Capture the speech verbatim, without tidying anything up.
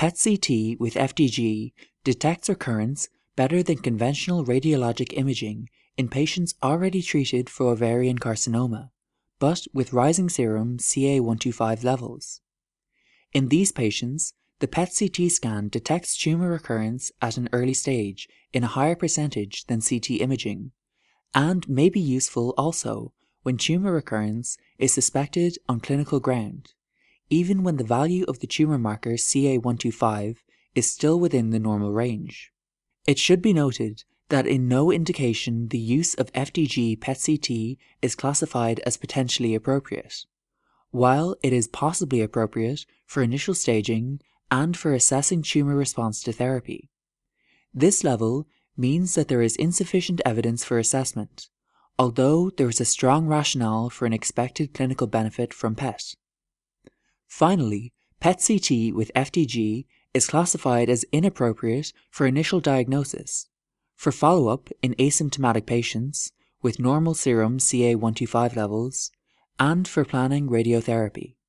P E T C T with F D G detects recurrence better than conventional radiologic imaging in patients already treated for ovarian carcinoma, but with rising serum C A one twenty-five levels. In these patients, the P E T C T scan detects tumor recurrence at an early stage in a higher percentage than C T imaging, and may be useful also when tumor recurrence is suspected on clinical ground, even when the value of the tumor marker C A one twenty-five is still within the normal range. It should be noted that in no indication the use of F D G P E T C T is classified as potentially appropriate, while it is possibly appropriate for initial staging and for assessing tumor response to therapy. This level means that there is insufficient evidence for assessment, although there is a strong rationale for an expected clinical benefit from P E T. Finally, P E T C T with F D G is classified as inappropriate for initial diagnosis, for follow-up in asymptomatic patients with normal serum C A one twenty-five levels, and for planning radiotherapy.